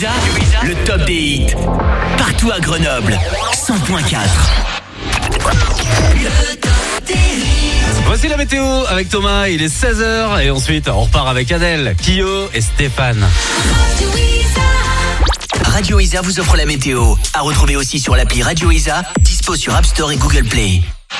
Isa, le top des hits. Partout à Grenoble, 100.4. Le top des hits. Voici la météo avec Thomas, il est 16h et ensuite on repart avec Adèle, Kyo et Stéphane. Radio Isa vous offre la météo. À retrouver aussi sur l'appli Radio Isa, dispo sur App Store et Google Play.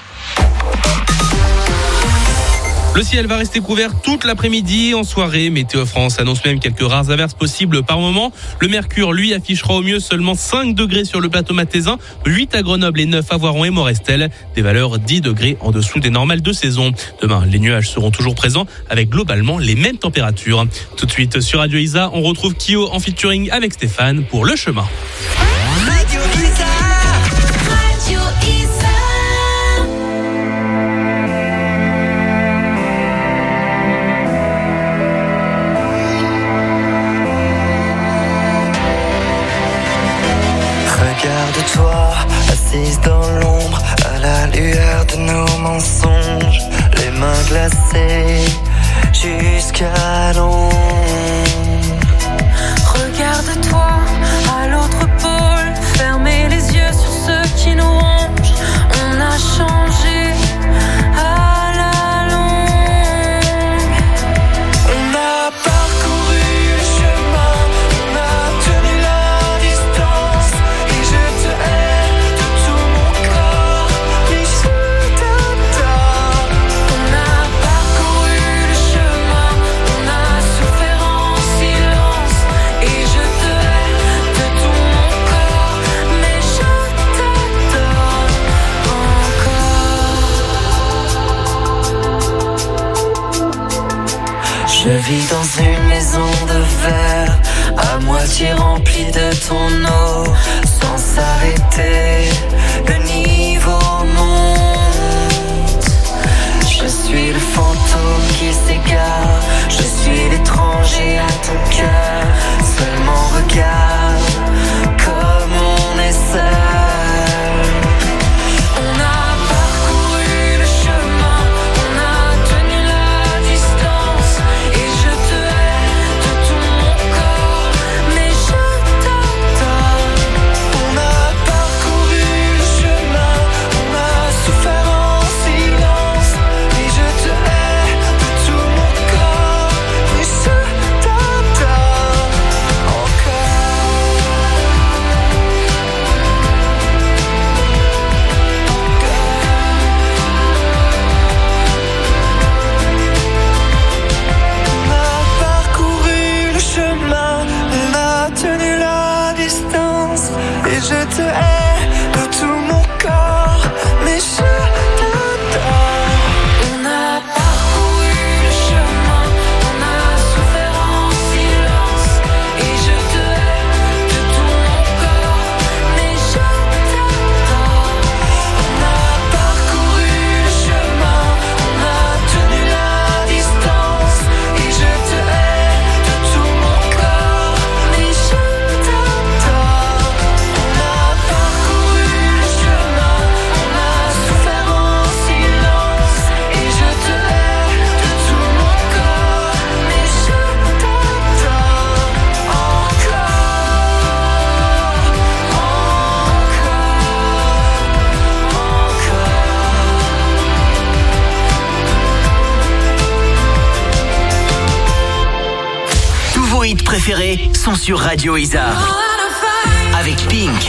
Le ciel va rester couvert toute l'après-midi. En soirée, Météo France annonce même quelques rares averses possibles par moment. Le mercure, lui, affichera au mieux seulement 5 degrés sur le plateau mathésin, 8 à Grenoble et 9 à Voiron et Morestel. Des valeurs 10 degrés en dessous des normales de saison. Demain, les nuages seront toujours présents avec globalement les mêmes températures. Tout de suite sur Radio Isa, on retrouve Kyo en featuring avec Stéphane pour Le Chemin. Radio Isa. Radio Isa. Regarde-toi, assise dans l'ombre, à la lueur de nos mensonges, les mains glacées jusqu'à l'ombre. Regarde-toi, à l'autre pôle, fermez les yeux sur ceux qui nous rongent. On a changé à la longue. On a parcouru le chemin, on a tenu la distance, et je te hais de tout mon corps, et je t'adore. On a parcouru le chemin, on a souffert en silence, et je te hais de tout mon corps, mais je t'adore encore. Je vis dans une maison de verre, à moitié remplie de ton eau, sans s'arrêter, le niveau monte. Je suis le fantôme qui s'égare, je suis l'étranger à ton cœur. Seulement regarde comme on est seul. On a parcouru le chemin, on a tenu la distance, et je te hais de tout mon corps, mais je t'adore. On a parcouru le chemin, on a souffert en silence, et je te hais de tout mon corps, mais je t'adore encore. On a parcouru le chemin, on a tenu la distance, et je te hais de tout mon corps, mais je t'adore. On a parcouru le chemin, on a souffert en silence, et je te hais de tout mon corps, mais je t'adore. On a parcouru le chemin, on a tenu la distance, et je te hais de tout mon corps, mais je t'adore. On a parcouru le chemin, on a souffert en silence, et je te hais de tout mon corps, mais je t'adore encore. Tous vos hits préférés sont sur Radio Isa. Avec Pink,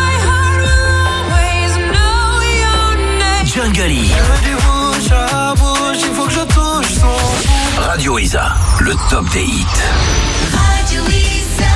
Jungle E, Bouche à bouche, il faut que je touche son. Radio Isa, le top des hits. Radio Isa.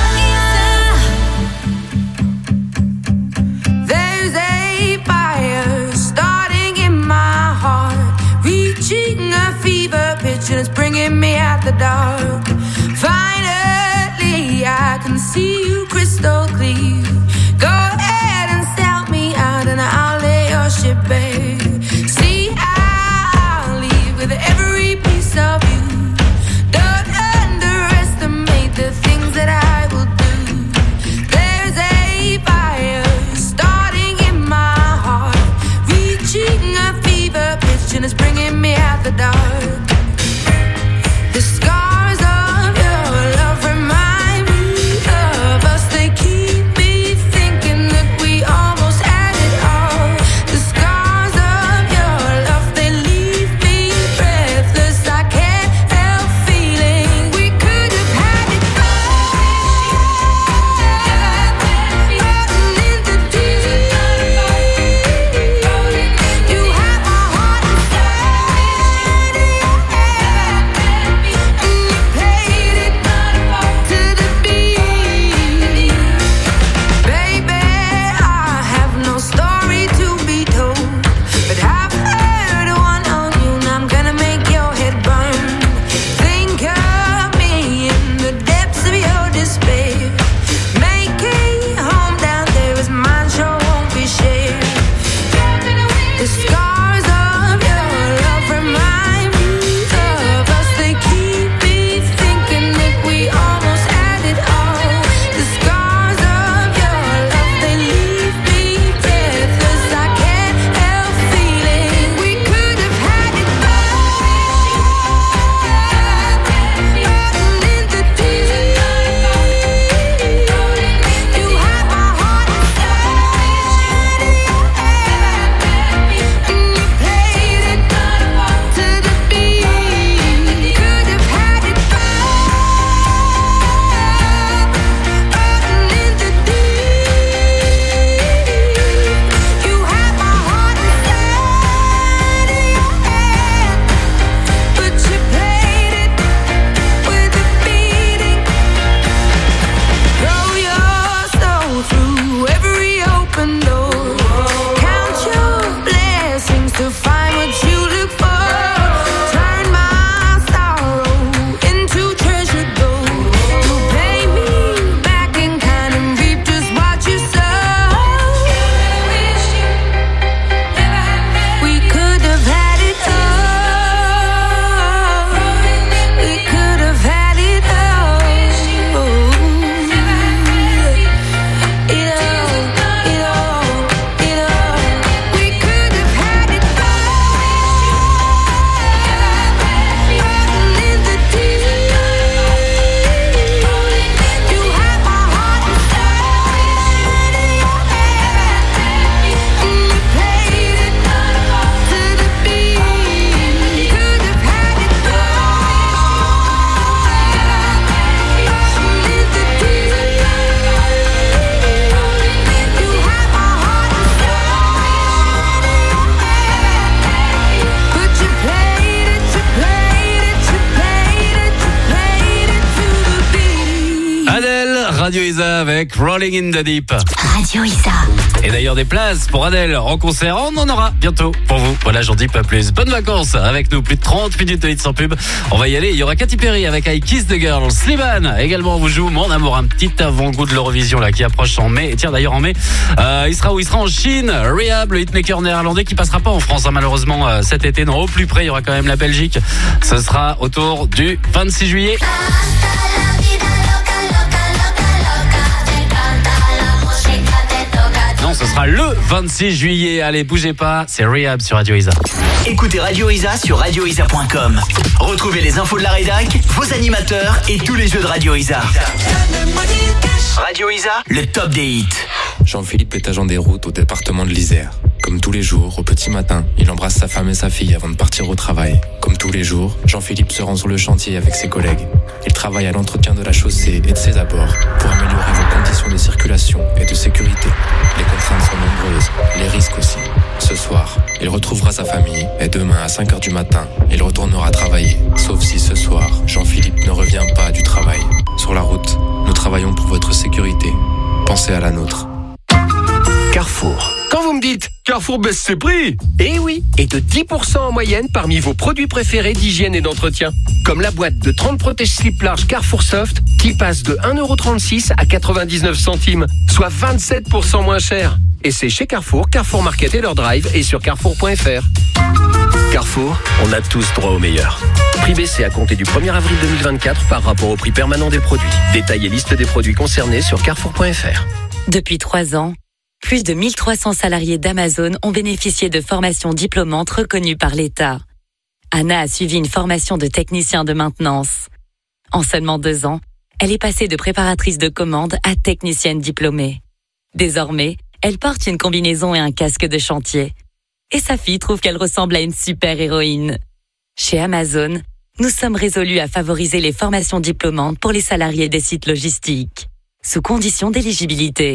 There's a fire starting in my heart, reaching a fever pitch and it's bringing me out the dark. Finally, I can see you crystal clear. Go ahead and sell me out and I'll lay your ship bare. See, I'll leave with every piece of you. Don't underestimate the things that I will do. There's a fire starting in my heart, reaching a fever pitch and it's bringing me out the dark. The scars of your love remind me of Radio Isa avec Rolling in the Deep. Radio Isa. Et d'ailleurs des places pour Adèle en concert, on en aura bientôt pour vous. Voilà, j'en dis pas plus. Bonnes vacances avec nous, plus de 30 minutes de hit sans pub. On va y aller, il y aura Katy Perry avec I Kiss the Girl. Slimane également vous joue Mon Amour, un petit avant-goût de l'Eurovision là qui approche en mai. Et tiens d'ailleurs en mai, il sera en Chine. Rehab, le hitmaker néerlandais qui passera pas en France malheureusement cet été. Non, au plus près, il y aura quand même la Belgique. Ce sera autour du 26 juillet. Non, ce sera le 26 juillet. Allez, bougez pas, c'est Rehab sur Radio Isa. Écoutez Radio Isa sur radioisa.com. Retrouvez les infos de la rédac, vos animateurs et tous les jeux de Radio Isa. Radio Isa, le top des hits. Jean-Philippe est agent des routes au département de l'Isère. Comme tous les jours, au petit matin, il embrasse sa femme et sa fille avant de partir au travail. Comme tous les jours, Jean-Philippe se rend sur le chantier avec ses collègues. Il travaille à l'entretien de la chaussée et de ses abords pour améliorer vos conditions de circulation et de sécurité. Les contraintes sont nombreuses, les risques aussi. Ce soir, il retrouvera sa famille et demain à 5h du matin, il retournera travailler. Sauf si ce soir, Jean-Philippe ne revient pas du travail. Sur la route, nous travaillons pour votre sécurité. Pensez à la nôtre. Carrefour. Quand vous me dites Carrefour baisse ses prix, eh oui, et de 10% en moyenne parmi vos produits préférés d'hygiène et d'entretien. Comme la boîte de 30 protège-slip large Carrefour Soft qui passe de 1,36€ à 99 centimes, soit 27% moins cher. Et c'est chez Carrefour, Carrefour Market et leur drive et sur carrefour.fr. Carrefour, on a tous droit au meilleur. Prix baissé à compter du 1er avril 2024 par rapport au prix permanent des produits. Détail et liste des produits concernés sur carrefour.fr. Depuis 3 ans, plus de 1300 salariés d'Amazon ont bénéficié de formations diplômantes reconnues par l'État. Anna a suivi une formation de technicien de maintenance. En seulement 2 ans, elle est passée de préparatrice de commande à technicienne diplômée. Désormais, elle porte une combinaison et un casque de chantier. Et sa fille trouve qu'elle ressemble à une super-héroïne. Chez Amazon, nous sommes résolus à favoriser les formations diplômantes pour les salariés des sites logistiques, sous condition d'éligibilité.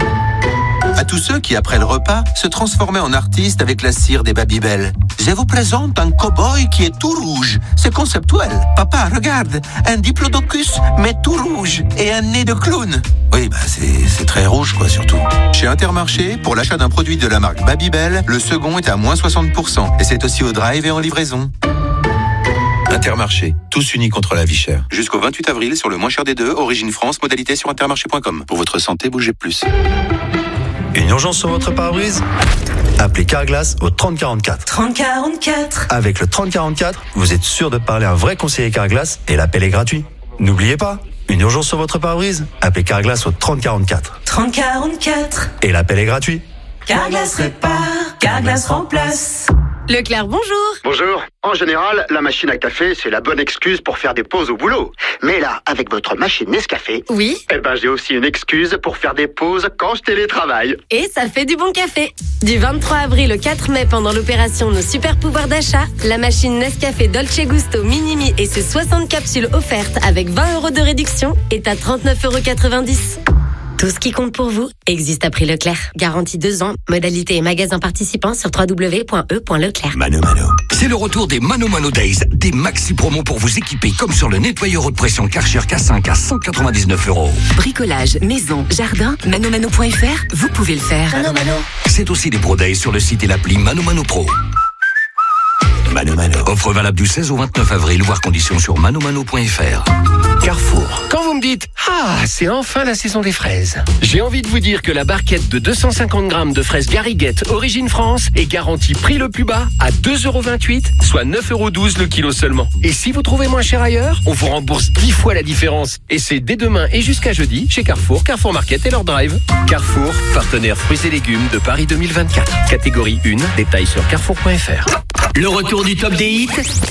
À tous ceux qui, après le repas, se transformaient en artistes avec la cire des Babybel. Je vous présente un cow-boy qui est tout rouge. C'est conceptuel. Papa, regarde, un diplodocus, mais tout rouge, et un nez de clown. Oui, c'est très rouge, quoi, surtout. Chez Intermarché, pour l'achat d'un produit de la marque Babybel, le second est à moins 60%. Et c'est aussi au drive et en livraison. Intermarché, tous unis contre la vie chère. Jusqu'au 28 avril, sur le moins cher des deux, Origine France, modalité sur intermarché.com. Pour votre santé, bougez plus. Une urgence sur votre pare-brise ? Appelez Carglass au 3044. 3044. Avec le 3044, vous êtes sûr de parler à un vrai conseiller Carglass et l'appel est gratuit. N'oubliez pas, une urgence sur votre pare-brise ? Appelez Carglass au 3044. 3044. Et l'appel est gratuit. Carglass répare, Carglass remplace. Leclerc, bonjour. Bonjour. En général, la machine à café, c'est la bonne excuse pour faire des pauses au boulot. Mais là, avec votre machine Nescafé... Oui. j'ai aussi une excuse pour faire des pauses quand je télétravaille. Et ça fait du bon café. Du 23 avril au 4 mai, pendant l'opération Nos Super Pouvoirs d'achat, la machine Nescafé Dolce Gusto Minimi et ses 60 capsules offertes avec 20 € de réduction est à 39,90 €. Tout ce qui compte pour vous existe à prix Leclerc. Garantie 2 ans. Modalité et magasin participants sur www.e.leclerc. Mano Mano. C'est le retour des Mano Mano Days. Des maxi promos pour vous équiper, comme sur le nettoyeur haute pression Karcher K5 à 199 €. Bricolage, maison, jardin, manomano.fr, vous pouvez le faire. Mano Mano. C'est aussi des Pro Days sur le site et l'appli Mano Mano Pro. Mano Mano. Offre valable du 16 au 29 avril, voire conditions sur manomano.fr. Carrefour. Quand vous me dites « Ah, c'est enfin la saison des fraises », j'ai envie de vous dire que la barquette de 250 grammes de fraises Garriguette Origine France est garantie prix le plus bas à 2,28 €, soit 9,12 € le kilo seulement. Et si vous trouvez moins cher ailleurs, on vous rembourse 10 fois la différence. Et c'est dès demain et jusqu'à jeudi chez Carrefour, Carrefour Market et leur drive. Carrefour, partenaire fruits et légumes de Paris 2024. Catégorie 1, détails sur carrefour.fr. Le retour du top des hits,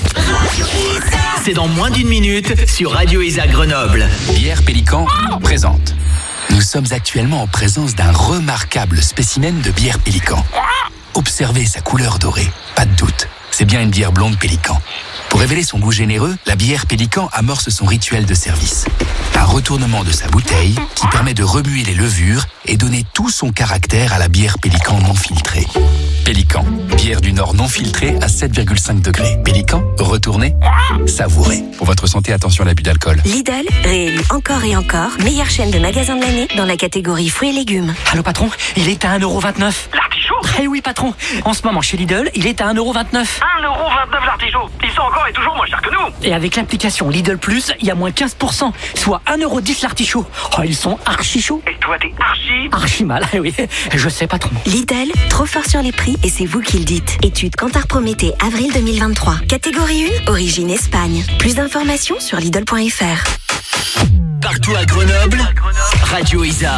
c'est dans moins d'une minute sur Radio Isa Grenoble. Bière Pélican présente. Nous sommes actuellement en présence d'un remarquable spécimen de bière Pélican. Observez sa couleur dorée, pas de doute, c'est bien une bière blonde Pélican. Pour révéler son goût généreux, la bière Pélican amorce son rituel de service. Un retournement de sa bouteille qui permet de remuer les levures et donner tout son caractère à la bière Pélican non filtrée. Pélican. Bière du Nord non filtrée à 7,5 degrés. Pélican, retournez, savourez. Pour votre santé, attention à l'abus d'alcool. Lidl, réélu encore et encore, meilleure chaîne de magasins de l'année dans la catégorie fruits et légumes. Allô patron, il est à 1,29 €. L'artichaut ? Eh oui patron, en ce moment chez Lidl, il est à 1,29 €. 1,29 € l'artichaut. Ils sont encore et toujours moins chers que nous. Et avec l'application Lidl Plus, il y a moins 15%, soit 1,10 € l'artichaut. Oh, ils sont archi chauds. Et toi t'es archi mal, eh oui, je sais patron. Lidl, trop fort sur les prix et c'est vous qui le dites. Étude Kantar Prométhée, avril 2023. Catégorie 1, origine Espagne. Plus d'informations sur Lidl.fr. Partout à Grenoble, Radio Isa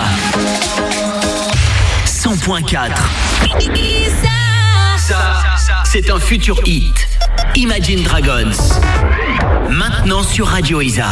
100.4. Ça, c'est un futur hit. Imagine Dragons. Maintenant sur Radio Isa.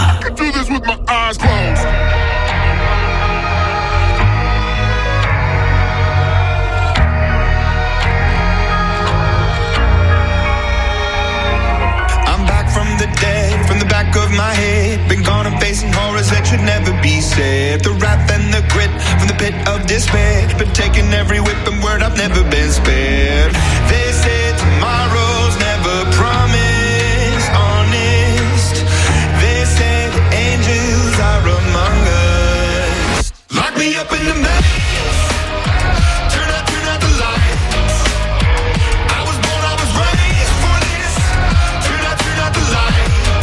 From the back of my head, been gone and facing horrors that should never be said. The wrath and the grit from the pit of despair, been taking every whip and word, I've never been spared. They say tomorrow's never promised, honest. They say the angels are among us. Lock me up in the maze. Turn out the lights. I was born, I was raised for this. Turn out the lights.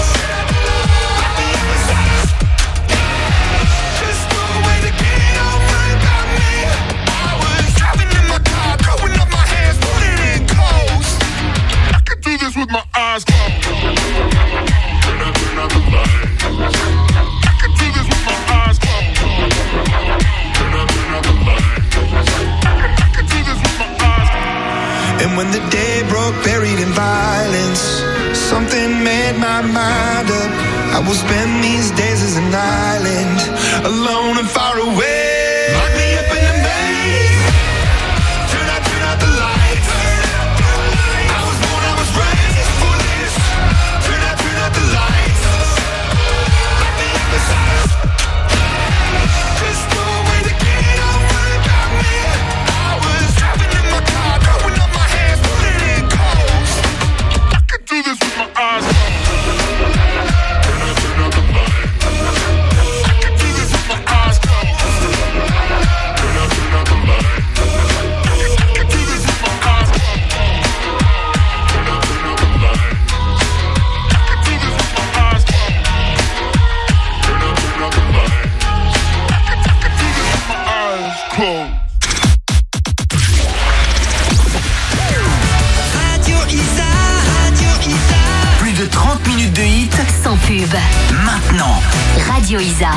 With my eyes closed. Turn out the light. I can do this with my eyes closed. Turn out the light. I can do this with my eyes closed. And when the day broke, buried in violence, something made my mind up. I will spend these days as an island, alone and far away. Lock me up in the maze. Turn out the light. Plus de 30 minutes de hit sans pub. Maintenant. Radio Isa.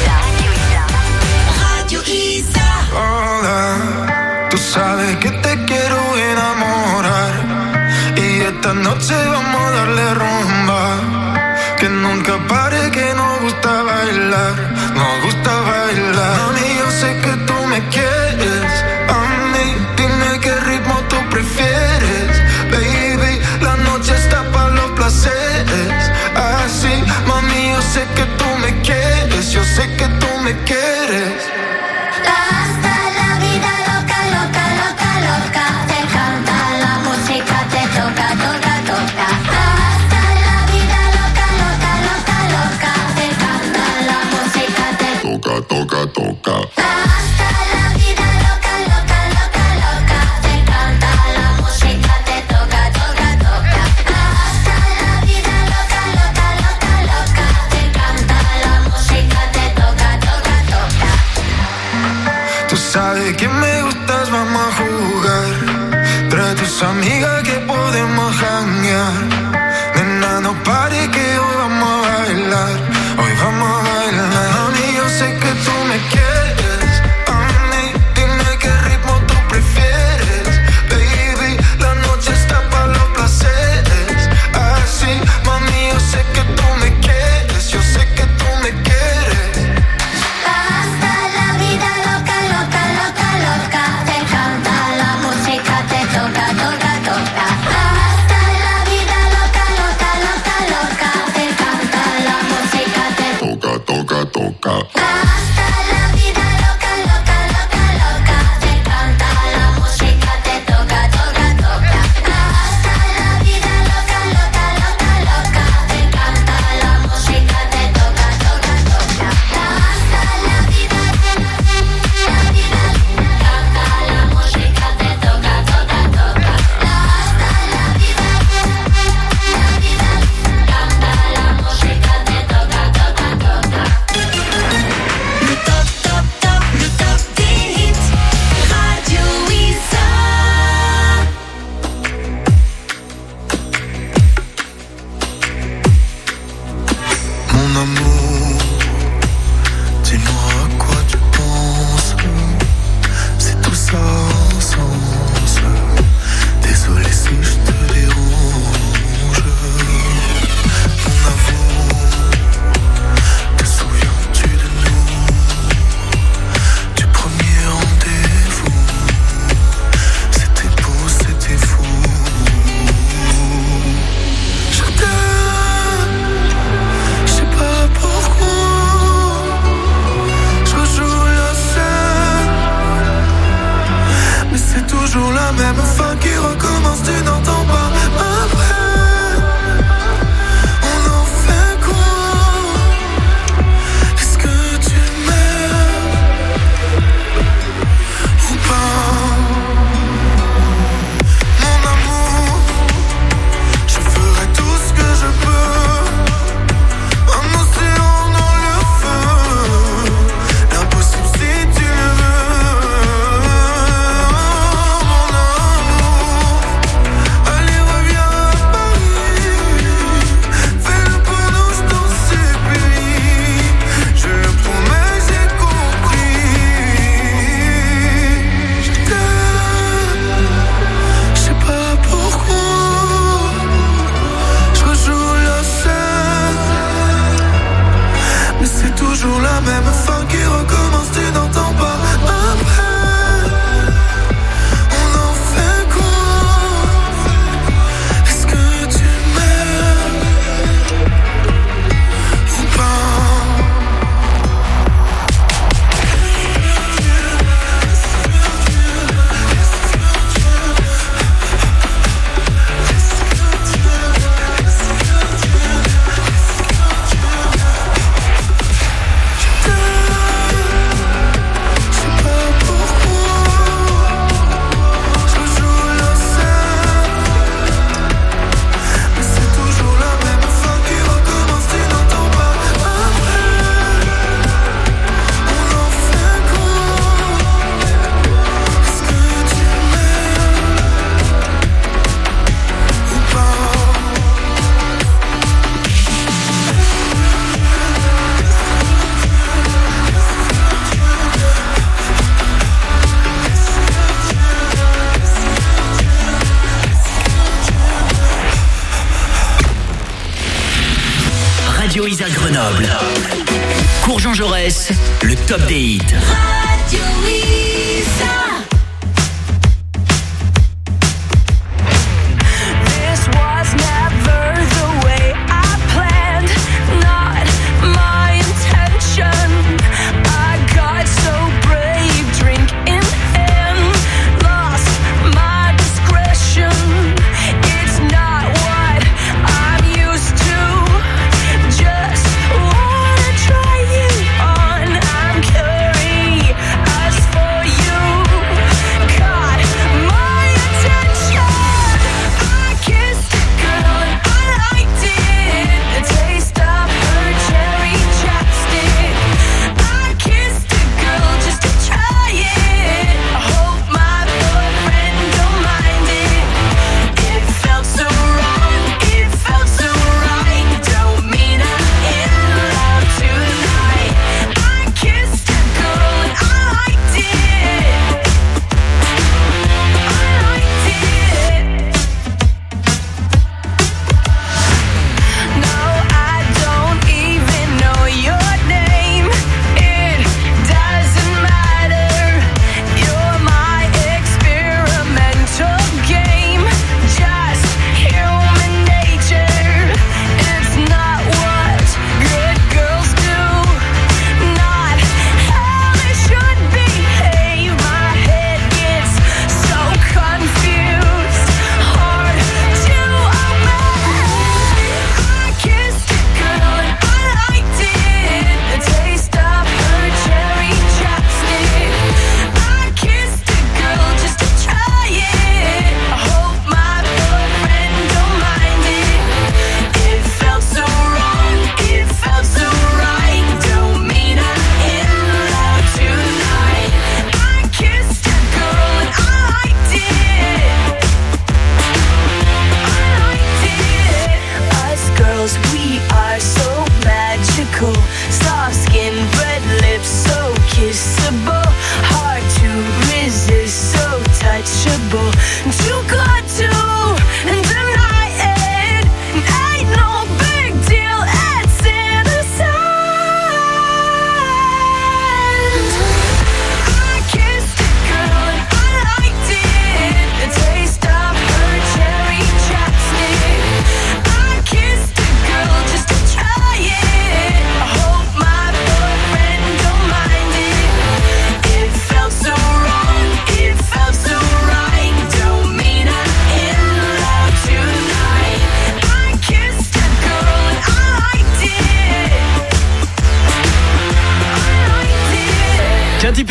Radio Isa. Hola, tú sabes que te quiero enamorar y esta noche vamos a darle rumba, que nunca pare, que nos gusta bailar, nos gusta bailar. Mami, yo sé que tú me quieres, a mí dime qué ritmo tú prefieres, baby, la noche está para los placeres, así, mami, yo sé que tú me quieres, yo sé que tú me quieres. Hasta la vida loca, loca, loca, loca. Te canta la música, te toca, toca, toca. Hasta la vida loca, loca, loca, loca. Te canta la música, te toca, toca, toca. Hasta la vida loca, loca, loca, loca. Te canta la música, te toca, toca, toca. Hasta la vida loca, loca, loca, loca. Te canta la música, te toca, toca, toca. Tú sabes que me gustas, vamos a jugar. Trae tus amigas que podemos janguear. Nena, no pare que hoy vamos a bailar. Hoy vamos a bailar. Mami, yo sé que tú me quieres. A mí, dime qué ritmo tú prefieres. Baby, la noche está para los placeres. Así, mami, yo sé que tú me quieres. Yo sé que tú me quieres. Hasta la vida loca, loca, loca, loca. Te canta la música, te toca, toca, toca. Hasta la vida loca, loca, loca, loca. Te canta la música, te toca, toca. toujours la même fin qui recommence, tu n'entends pas. Après, on en fait quoi? Est-ce que tu m'aimes ou pas? Mon amour, je ferai tout ce que je peux. Un océan dans le feu, l'impossible si tu le veux. Mon amour, allez reviens à Paris, fais-le pour nous, je t'en supplie. Je le promets, j'ai compris. Je t'aime, je sais pas pourquoi. Je rejoue la scène, mais c'est toujours la même fin qui recommence, tu n'entends pas. Après, on en fait quoi? Est-ce que tu m'aimes ou pas? Radio Isa Grenoble. Cours Jean Jaurès, le top des hits. Radio Isa. This was never the way I planned, not my intention. I got so brave, drink in hand, lost my discretion. It's not what I'm used to. Just wanna try you on. I'm curious for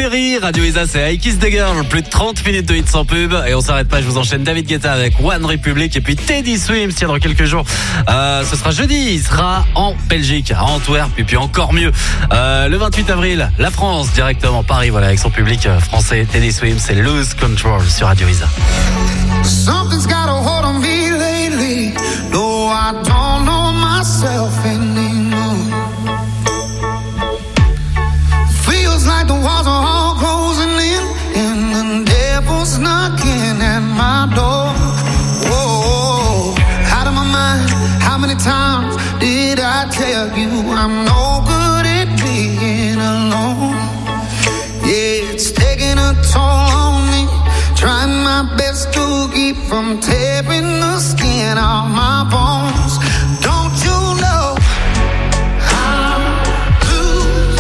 Perry, Radio Isa, c'est I Kiss the Girl. Plus de 30 minutes de hits sans pub. Et on s'arrête pas, je vous enchaîne David Guetta avec One Republic. Et puis Teddy Swims, tiens, dans quelques jours. Ce sera jeudi, il sera en Belgique, à Antwerp. Et puis encore mieux, le 28 avril, la France, directement Paris, voilà, avec son public français. Teddy Swims, c'est Lose Control sur Radio Isa. Something's got a hold on me lately. No, I don't know myself anymore. Feels like the walls are all closing in, and the devil's knocking at my door. Whoa, out of my mind. How many times did I tell you I'm no good at being alone? Yeah, it's taking a toll on me. Trying my best to keep from tearing the skin off my bones. Don't you know I lose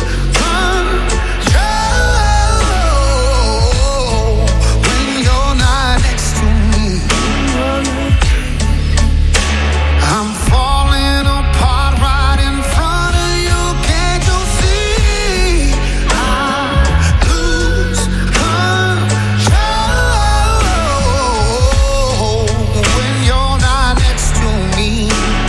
control when you're not next to me? I'm falling apart right in front of you. Can't you see? I lose control when you're not next to me.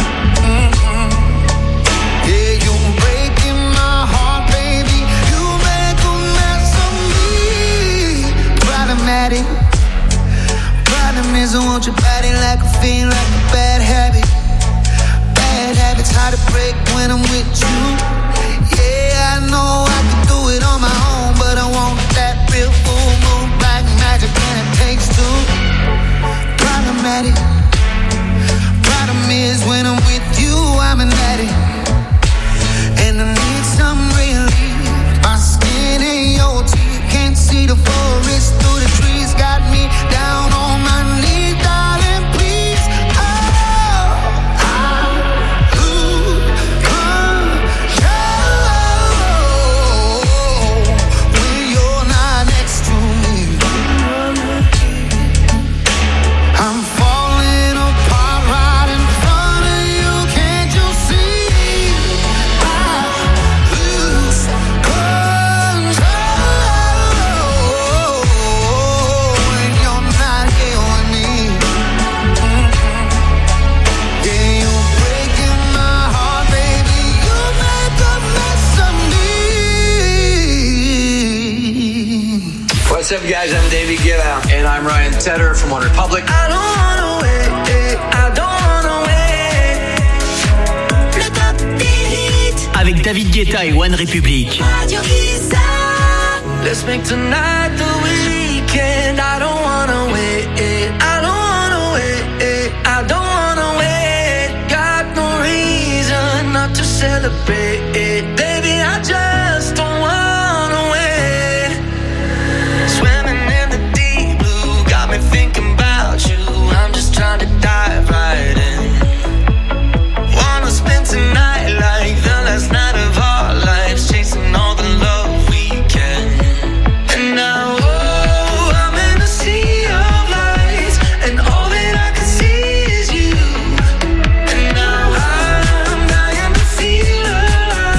Yeah, you're breaking my heart, baby. You make a mess of me. Problematic. Problem is I want your body like a fiend, like a bad habit. Bad habits hard to break when I'm with you. Yeah, I know I can do it on my own, but I want that real full moon black magic, and it takes two. Problematic. Problem is when I'm with you, I'm an addict, and I need some relief. My skin ain't your teeth, can't see the forest through the trees. Got me down on my knees, darling, please. Oh, I lose control when you're not next to me. I'm falling apart right in front of you. Can't you see? I lose control when you're not here with me. Yeah, you're breaking my heart, baby. You make a mess of me. What's up, guys? I'm David Guetta. And I'm Ryan Tedder from One Republic. I don't wanna wait, I don't wanna wait. Le top des hits. Avec David Guetta et One Republic. Radio Isa. Let's make tonight the weekend. I don't wanna wait, I don't wanna wait, I don't wanna wait. Got no reason not to celebrate, baby. I just don't wanna wait. Swimming in the deep blue, got me thinking about you. I'm just trying to dive right in. Wanna spend tonight like the last night of our lives, chasing all the love we can. And now, oh, I'm in a sea of lights, and all that I can see is you. And now I'm dying to feel alive.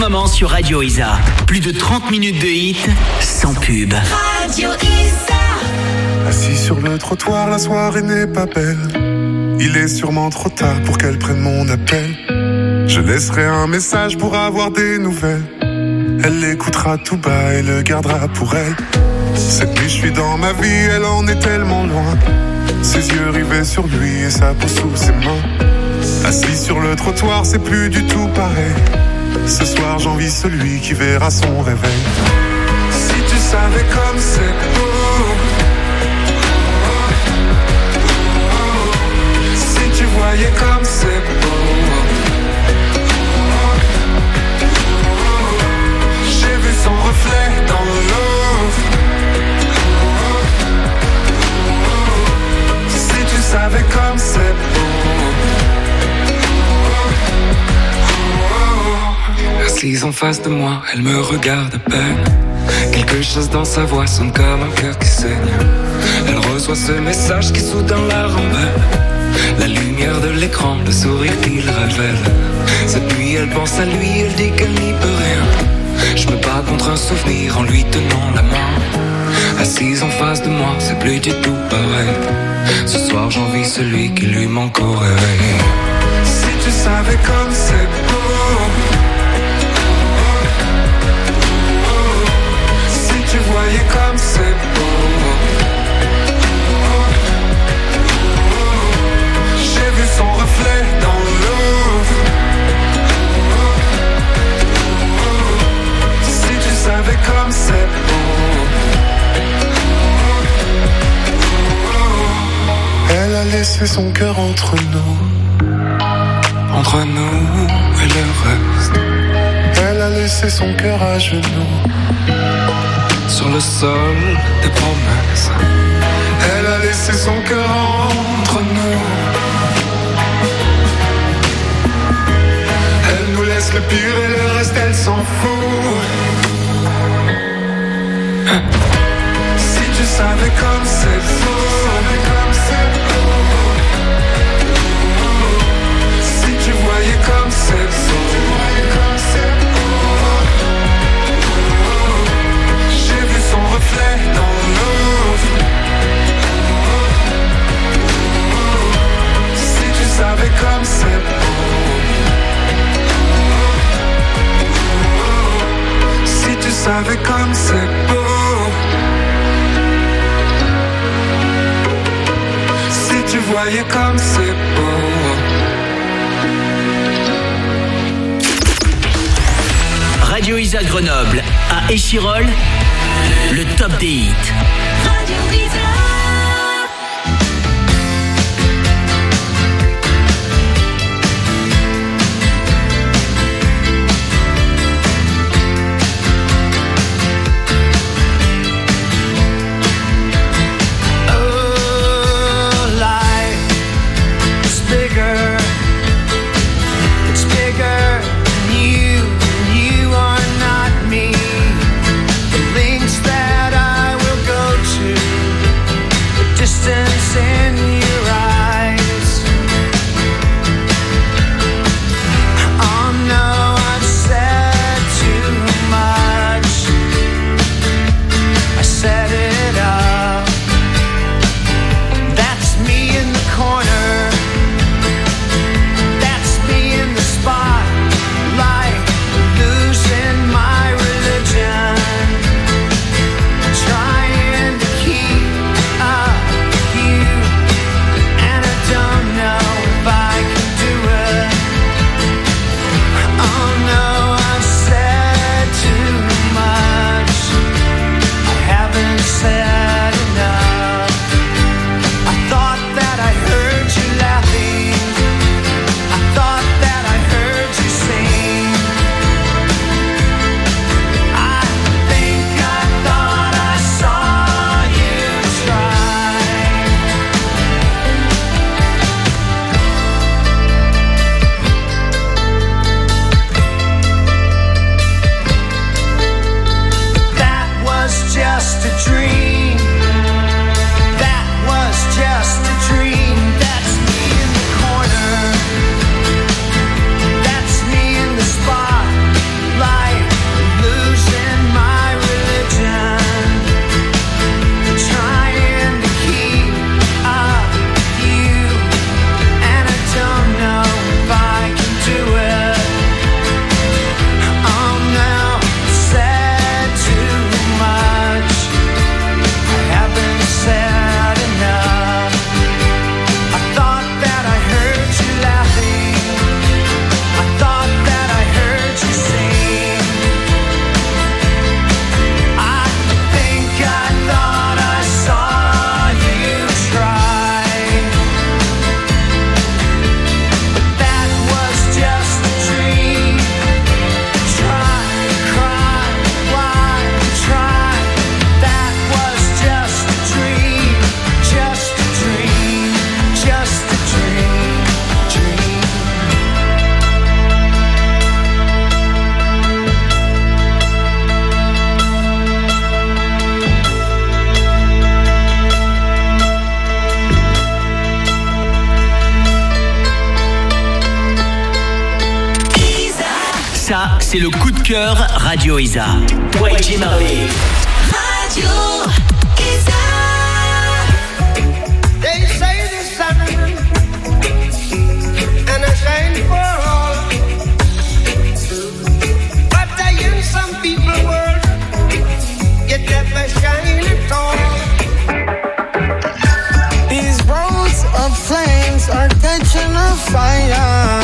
moment sur Radio Isa. Plus de 30 minutes de hits sans pub. Radio Isa. Assis sur le trottoir, la soirée n'est pas belle. Il est sûrement trop tard pour qu'elle prenne mon appel. Je laisserai un message pour avoir des nouvelles. Elle l'écoutera tout bas et le gardera pour elle. Cette nuit je suis dans ma vie, elle en est tellement loin. Ses yeux rivés sur lui et sa peau sous ses mains. Assis sur le trottoir, c'est plus du tout pareil. Ce soir j'envie celui qui verra son réveil. Si tu savais comme c'est beau, si tu voyais comme c'est beau. J'ai vu son reflet dans l'eau. Si tu savais comme c'est beau. Assise en face de moi, elle me regarde à peine. Quelque chose dans sa voix sonne comme un cœur qui saigne. Elle reçoit ce message qui soudain la rembelle. La lumière de l'écran, le sourire qu'il révèle. Cette nuit elle pense à lui, elle dit qu'elle n'y peut rien. Je me bats contre un souvenir en lui tenant la main. Assise en face de moi, c'est plus du tout pareil. Ce soir j'envie celui qui lui manque au réveil. Si tu savais comme c'est beau. Si tu voyais comme c'est beau. J'ai vu son reflet dans l'eau. Si tu savais comme c'est beau. Elle a laissé son cœur entre nous. Entre nous et le reste. Elle a laissé son cœur à genoux. Sur le sol des promesses. Elle a laissé son cœur entre nous. Elle nous laisse le pire et le reste elle s'en fout. Si tu savais comme c'est beau. Si tu voyais comme c'est beau. J'ai vu son reflet dans l'eau. Si tu savais comme c'est beau. Si tu savais comme c'est beau. Si tu voyais comme c'est beau. Radio Isa Grenoble à Échirolles, le top des hits. Radio Isa. Light c'est le coup de cœur Radio Isa. YG Marley. Radio Isa. They say the sun and I shine for all, but I in some people world you never shine at all. These roads of flames are catching a fire.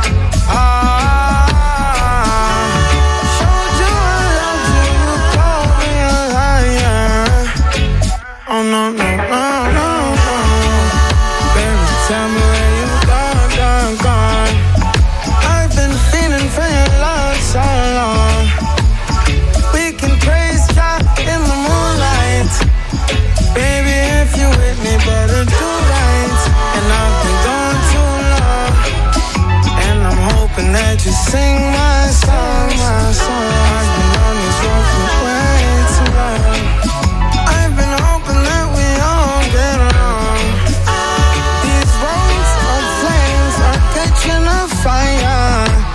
Showed you I love you, you call me a liar. Oh no, no, no, no, no. Baby, tell me where you gone, gone. I've been feeling for your love so long. We can praise God in the moonlight. Baby, if you with me, better do right. And I've been gone too long, and I'm hoping that you sing my song, my song. I've been on this road for way too long. I've been hoping that we all get along. These roads of flames are catching a fire.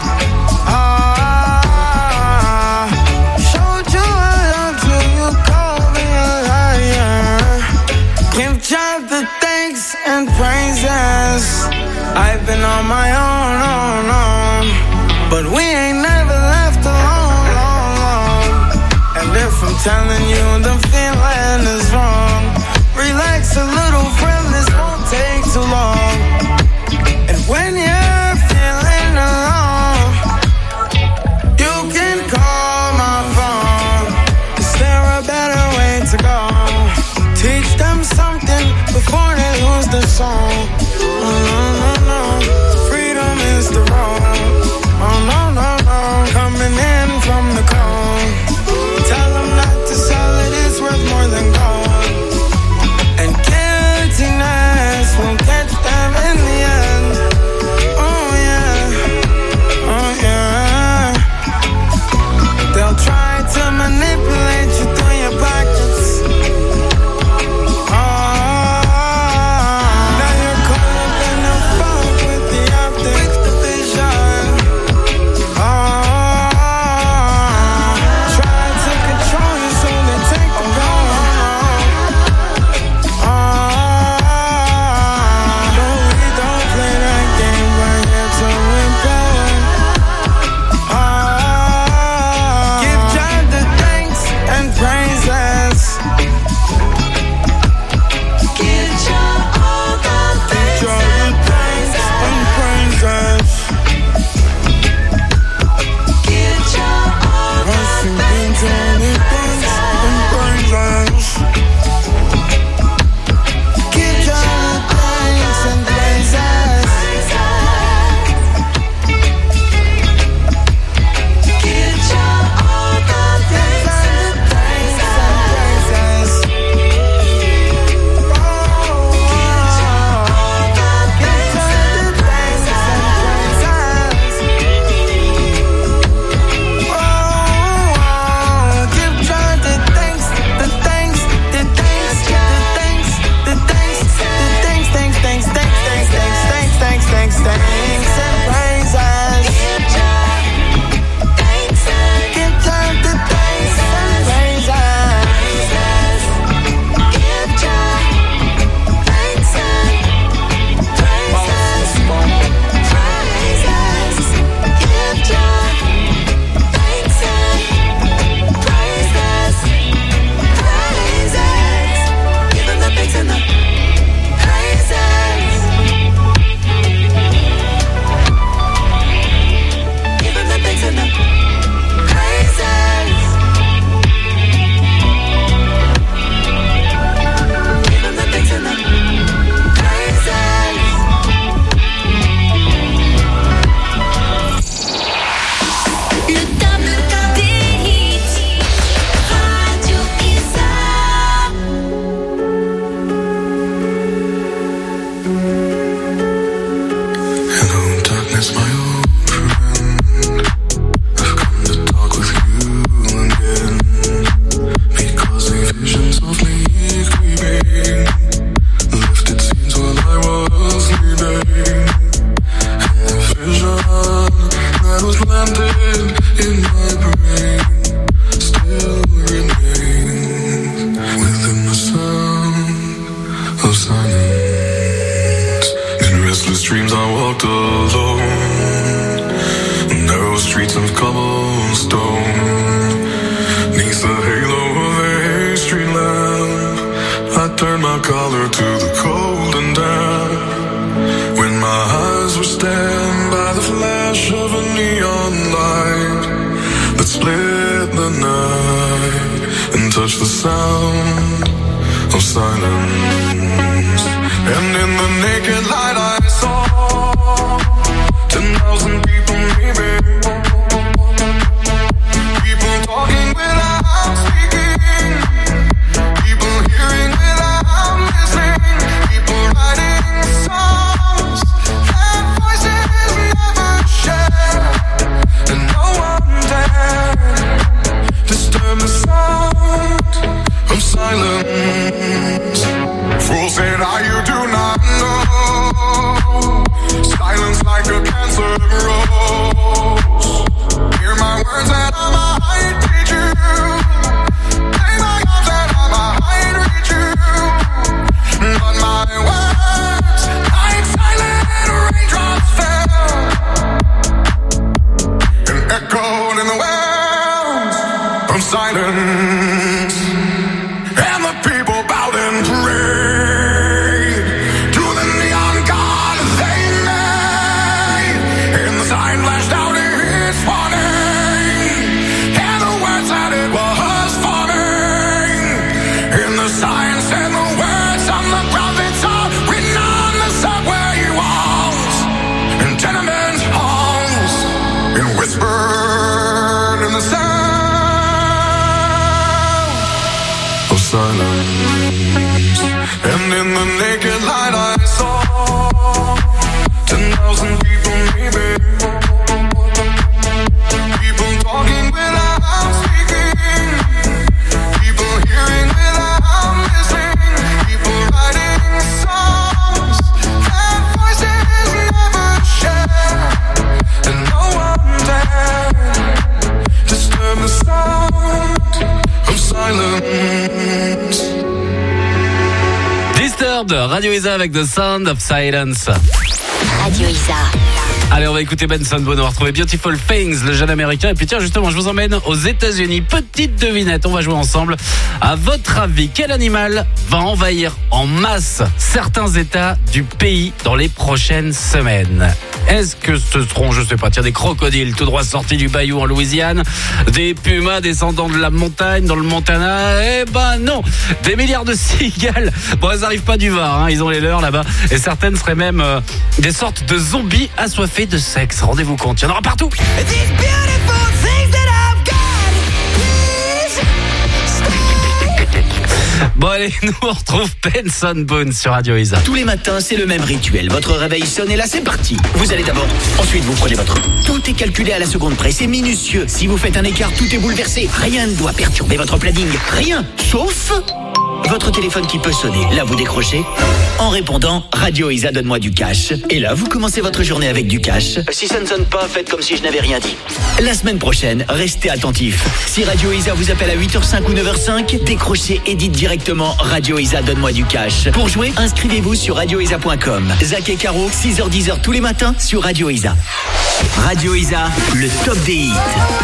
Showed you I loved you, you called me a liar. Give God the thanks and praises. I've been on my own, but we ain't never left alone, long, long. And if I'm telling you the feeling is wrong, relax a little, friend, this won't take too long. And when you're feeling alone, you can call my phone. Is there a better way to go? Teach them something before they lose the song. Oh no, no, no, freedom is the road. Oh no, no, no, coming in from the cold. Tell them not to sell it, it's worth more than gold. And guiltiness will catch them in the end. turned my collar to the cold and damp. When my eyes were stabbed by the flash of a neon light that split the night and touched the sound of silence. And in the naked light I saw 10,000 people maybe. People talking without speaking. People hearing without listening. People writing songs that voices never share. And no one dared disturb the sound of silence. Fools said, you do not know. Silence like a cancer grows. Hear my words and I might teach you. Play my arms and I might reach you. But my words, like silent raindrops fell and echoed in the wells of silence. And the people bowed and prayed to the neon god they made. And the sign flashed out its warning, and the words that it was forming. And the sign said the words on the prophets are written on the subway walls and tenement halls, and whispered in the sound of silence. And in the naked light I saw 10,000 people maybe. People talking without speaking. People hearing without listening. People writing songs that voices never share. And no one dared disturb the sound of silence. Disturbed, Radio Isa avec The Sound of Silence. Radio Isa. Allez, on va écouter Benson Boone, on va retrouver Beautiful Things, le jeune américain. Et puis tiens, justement, je vous emmène aux États-Unis. Petite devinette, on va jouer ensemble. À votre avis, quel animal va envahir en masse certains États du pays dans les prochaines semaines? Est-ce que ce seront, je sais pas, tiens, des crocodiles tout droit sortis du bayou en Louisiane, des pumas descendant de la montagne dans le Montana? Eh ben non, des milliards de cigales. Bon, elles arrivent pas du Var, hein, ils ont les leurs là-bas. Et certaines seraient même des sortes de zombies assoiffés de sexe. Rendez-vous compte, il y en aura partout. Bon allez, nous on retrouve Benson Boone sur Radio Isa. Tous les matins, c'est le même rituel. Votre réveil sonne et là, c'est parti. Vous allez d'abord. Ensuite, vous prenez votre... Tout est calculé à la seconde près. C'est minutieux. Si vous faites un écart, tout est bouleversé. Rien ne doit perturber votre planning. Rien. Sauf... votre téléphone qui peut sonner. Là, vous décrochez. En répondant, Radio Isa, donne-moi du cash. Et là, vous commencez votre journée avec du cash. Si ça ne sonne pas, faites comme si je n'avais rien dit. La semaine prochaine, restez attentifs. Si Radio Isa vous appelle à 8h05 ou 9h05, décrochez et dites directement Radio Isa, donne-moi du cash. Pour jouer, inscrivez-vous sur radioisa.com. Zach et Caro, 6h-10h tous les matins sur Radio Isa. Radio Isa, le top des hits.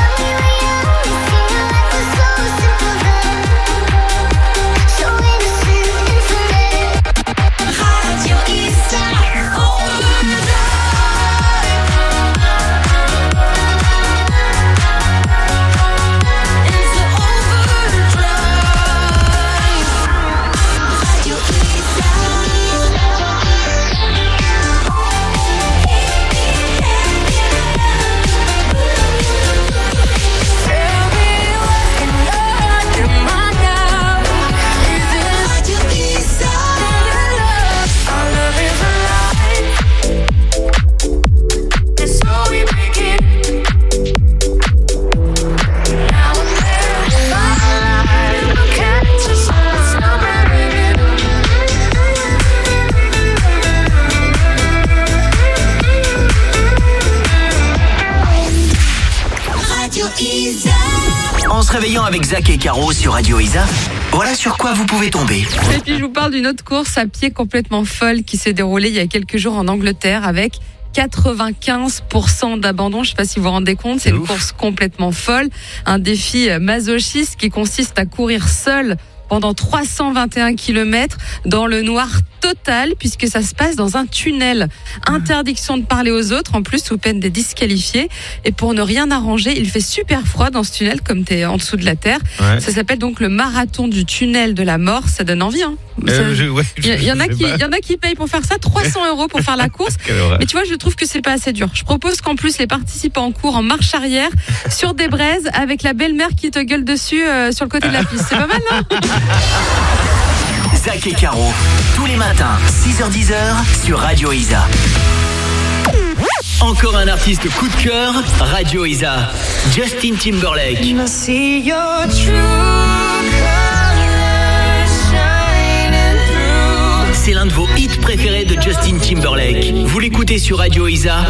En se réveillant avec Zach et Caro sur Radio Isa, voilà sur quoi vous pouvez tomber. Et puis je vous parle d'une autre course à pied complètement folle qui s'est déroulée il y a quelques jours en Angleterre avec 95% d'abandon. Je ne sais pas si vous vous rendez compte, c'est une course complètement folle. Un défi masochiste qui consiste à courir seul pendant 321 km dans le noir total, puisque ça se passe dans un tunnel. Interdiction de parler aux autres, en plus, sous peine d'être disqualifié. Et pour ne rien arranger, il fait super froid dans ce tunnel, comme t'es en dessous de la terre. Ouais. Ça s'appelle donc le marathon du tunnel de la mort. Ça donne envie, hein. Il y en a qui payent pour faire ça, 300 € pour faire la course. Mais tu vois, je trouve que c'est pas assez dur. Je propose qu'en plus, les participants courent en marche arrière sur des braises avec la belle-mère qui te gueule dessus sur le côté de la piste. C'est pas mal, non? Zach et Caro, tous les matins, 6h-10h sur Radio Isa. Encore un artiste coup de cœur, Radio Isa. Justin Timberlake. C'est l'un de vos hits préférés de Justin Timberlake. Vous l'écoutez sur Radio Isa.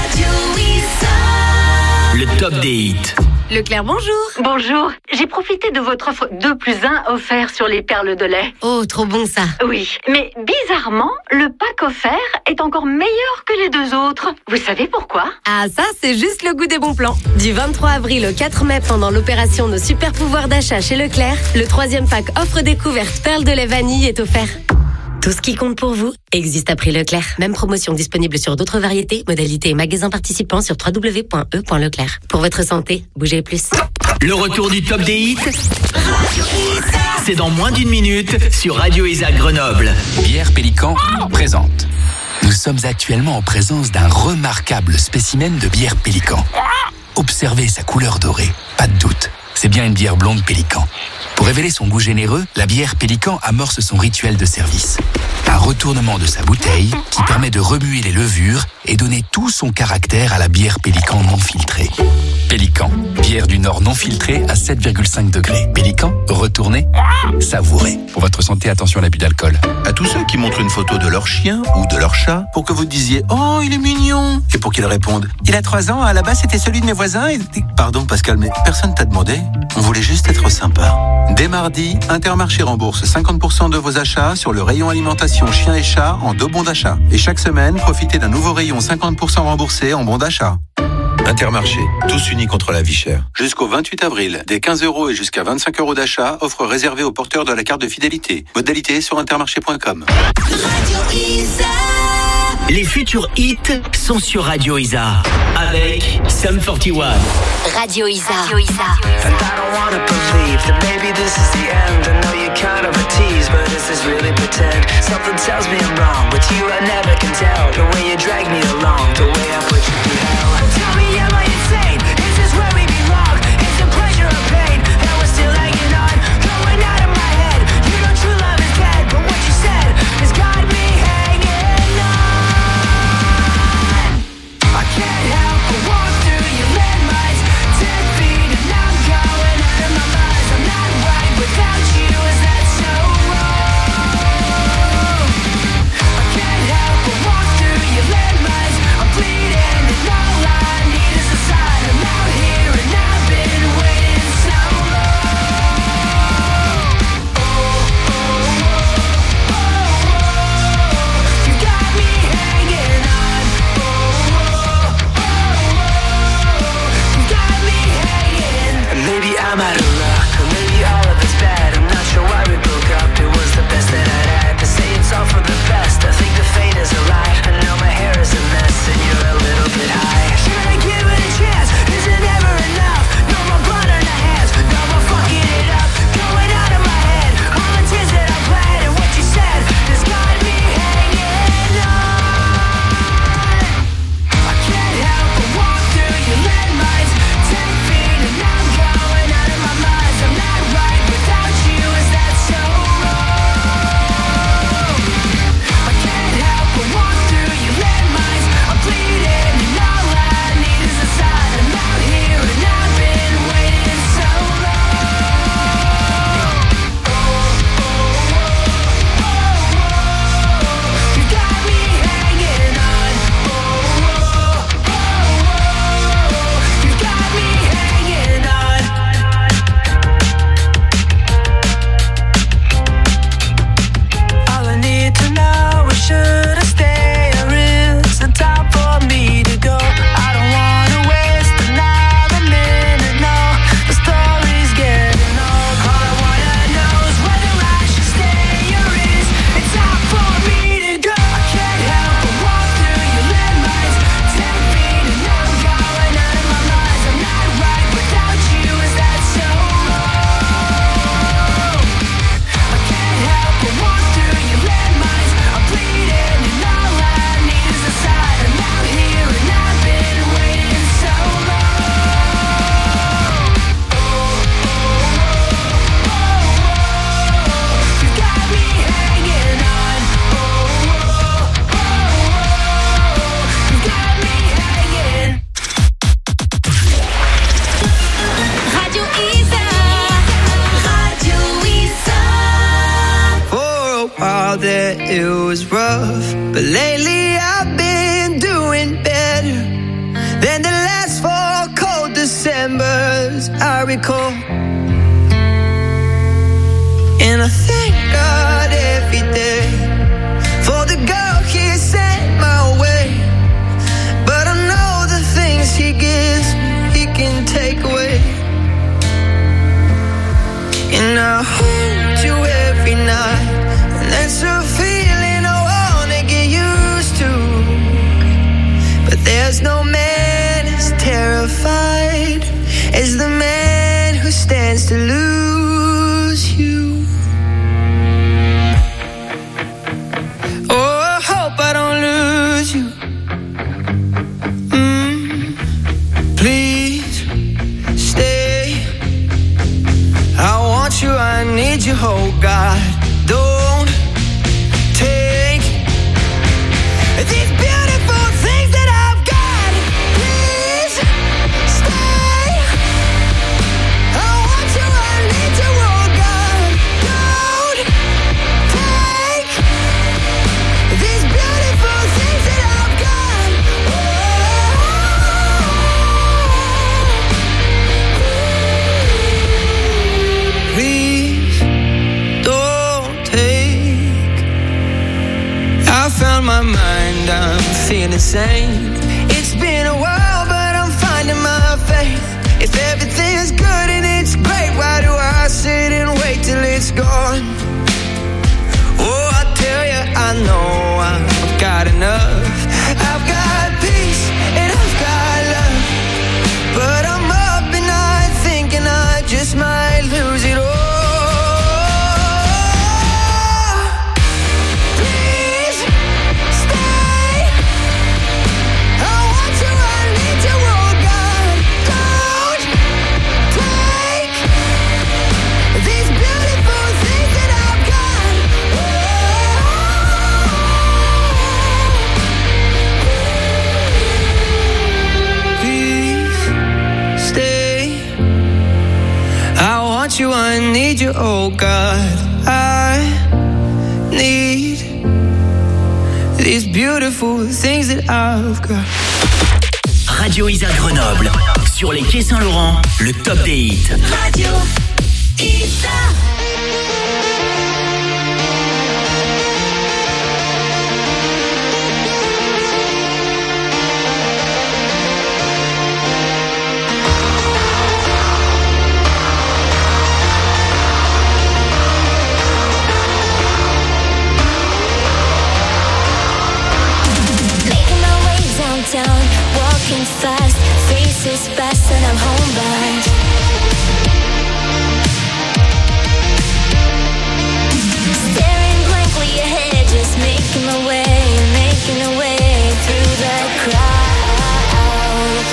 Le top des hits. Leclerc, bonjour. Bonjour. J'ai profité de votre offre 2 + 1 offert sur les perles de lait. Oh, trop bon ça. Oui, mais bizarrement, le pack offert est encore meilleur que les 2 autres. Vous savez pourquoi? Ah, ça, c'est juste le goût des bons plans. Du 23 avril au 4 mai, pendant l'opération Nos super pouvoirs d'achat chez Leclerc, le 3e pack offre découverte perles de lait vanille est offert. Tout ce qui compte pour vous existe à prix Leclerc. Même promotion disponible sur d'autres variétés, modalités et magasins participants sur www.e.leclerc. Pour votre santé, bougez plus. Le retour du top des hits, c'est dans moins d'1 minute sur Radio Isa Grenoble. Bière Pélican présente. Nous sommes actuellement en présence d'un remarquable spécimen de bière Pélican. Observez sa couleur dorée, pas de doute. C'est bien une bière blonde Pélican. Pour révéler son goût généreux, la bière Pélican amorce son rituel de service. Un retournement de sa bouteille qui permet de remuer les levures et donner tout son caractère à la bière Pélican non filtrée. Pélican, bière du Nord non filtrée à 7,5 degrés. Pélican, retournez, savourez. Pour votre santé, attention à l'abus d'alcool. À tous ceux qui montrent une photo de leur chien ou de leur chat pour que vous disiez « Oh, il est mignon !» et pour qu'ils répondent « Il a 3 ans, à la base c'était celui de mes voisins et... » Pardon Pascal, mais personne t'a demandé. On voulait juste être sympa. Dès mardi, Intermarché rembourse 50% de vos achats sur le rayon alimentation chien et chat en 2 bons d'achat. Et chaque semaine, profitez d'un nouveau rayon 50% remboursé en bons d'achat. Intermarché, tous unis contre la vie chère. Jusqu'au 28 avril, des 15 € et jusqu'à 25 € d'achat, offre réservée aux porteurs de la carte de fidélité. Modalité sur intermarché.com. Les futurs hits sont sur Radio Isa avec Sum 41. Radio Isa. And I don't wanna believe that maybe this is the end. I know you're kind of a tease, but is this really pretend? Something tells me I'm wrong, but you I never can tell. The way you drag me along, the way I put you through hell. Tell me, am I insane? Is this where we belong? Is it pleasure or pain that we're still hanging on? Going out of my head. You know true love is dead, but what you said has got me hanging on. I can't help but walk through your landmines. 10 feet and I'm going out of my mind. I'm not right without you. Is that so wrong? I can't help but walk through your out there it was rough, but lately I've been doing better than the last 4 cold Decembers I recall. And I thank God every day for the girl He sent my way. But I know the things He gives me, He can take away. And I hold you every night, and that's a feeling I wanna get used to. But there's no man as terrified as the man who stands to lose you. Oh, I hope I don't lose you. Please stay. I want you, I need you, oh God. Don't take these beautiful things that I've got. Please stay. I want you, I need you, oh God. Don't take these beautiful things that I've got. Please don't take. I found my mind, I'm feeling sane. It's been a while, but I'm finding my faith. If everything's good and it's great, why do I sit and wait till it's gone? Oh, I tell you, I know I've got enough. I've got peace and I've got love, but I'm up at night thinking I just might lose it all. Please stay. I want you, I need you, oh God. Don't take these beautiful things that I've got. Please stay. I want you, I need you, oh God. I need these beautiful things that I've got. Radio Isa Grenoble. Sur les quais Saint-Laurent, le top des hits. Radio Isa. Making my way downtown, walking fast, faces fast, and I'm homebound. Staring blankly ahead, just making my way through the crowd.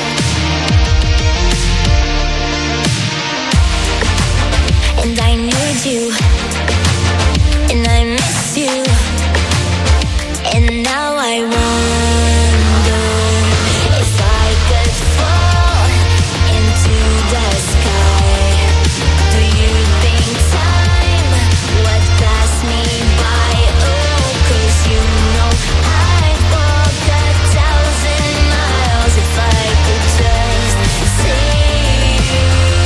And I need you, and I miss you, and now I wonder if I could fall into the sky. Do you think time would pass me by? Oh, 'cause you know I'd walk 1,000 miles if I could just see you.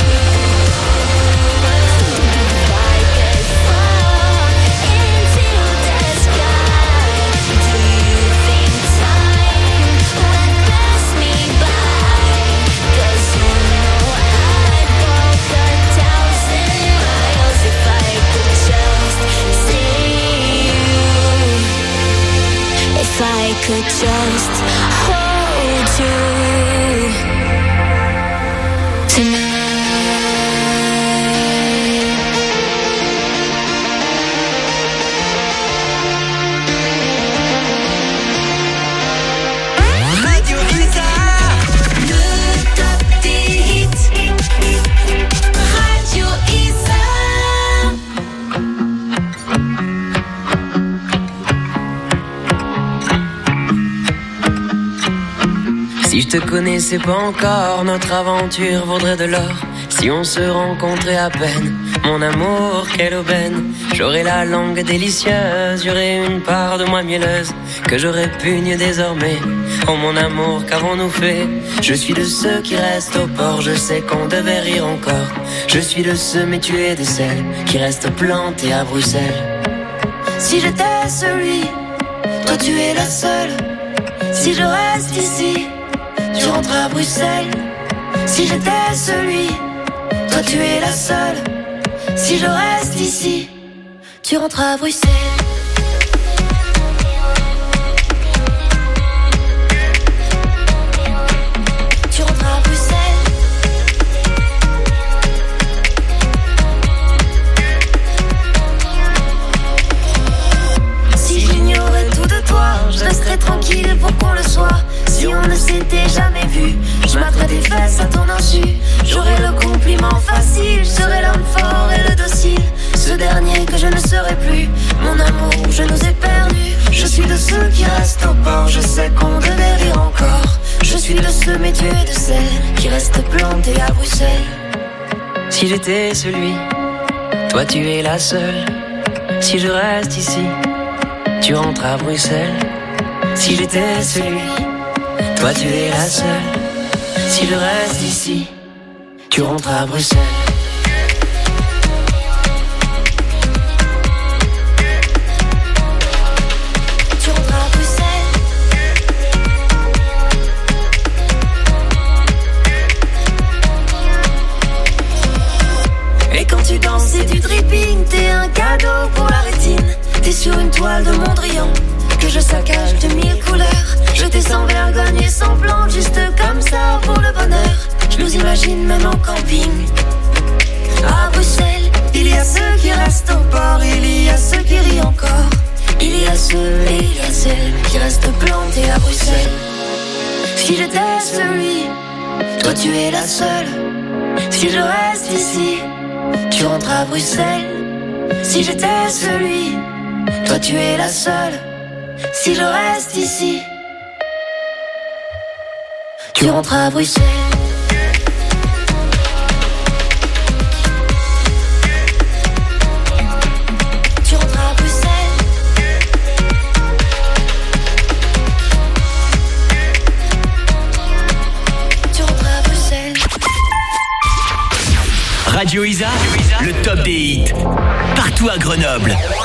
If I could fall into the sky, do you think time would pass me by? 'Cause you know I'd walk 1,000 miles if I could just see you. If I could just hold you tonight. Radio Isa. Le top des hits. Radio Isa. Si je te connaissais pas encore, notre aventure vaudrait de l'or. Si on se rencontrait à peine, mon amour, quelle aubaine. J'aurais la langue délicieuse, j'aurais une part de moi mielleuse que je répugne désormais. Oh mon amour, qu'avons-nous fait? Je suis de ceux qui restent au port, je sais qu'on devait rire encore. Je suis de ceux, mais tu es de celles qui restent plantées à Bruxelles. Si j'étais celui, toi tu es la seule. Si je reste ici, tu rentres à Bruxelles. Si j'étais celui, toi tu es la seule. Si je reste ici, tu rentres à Bruxelles. Tu rentres à Bruxelles. Si j'ignorais tout de toi, je resterais tranquille pour qu'on le soit. Si on ne s'était jamais vu, je m'attraperais des fesses à ton insu. J'aurais le compliment facile, je serais l'homme fort et le docile. Ce dernier que je ne serai plus, mon amour, je nous ai perdus. Je suis de ceux qui restent au port, je sais qu'on devait rire encore. Je suis de ceux, mais tu es de celles qui restent plantées à Bruxelles. Si j'étais celui, toi tu es la seule. Si je reste ici, tu rentres à Bruxelles. Si j'étais celui, toi tu es la seule. Si je reste ici, tu rentres à Bruxelles. Tu rentres à Bruxelles. Et quand tu danses et du dripping, t'es un cadeau pour la rétine. T'es sur une toile de Mondrian que je saccage de 1000 couleurs. Je t'ai sans vergogne et sans plan, juste comme ça pour le bonheur. Je nous imagine même en camping. À Bruxelles, il y a ceux qui restent au port, il y a ceux qui rient encore. Il y a ceux et il y a celles qui restent plantés à Bruxelles. Si j'étais celui, toi tu es la seule. Si je reste ici, tu rentres à Bruxelles. Si j'étais celui, toi tu es la seule. Si je reste ici, tu rentres à Bruxelles. Tu rentres à Bruxelles. Tu rentres à Bruxelles. Radio Isa, le top des hits. Partout à Grenoble.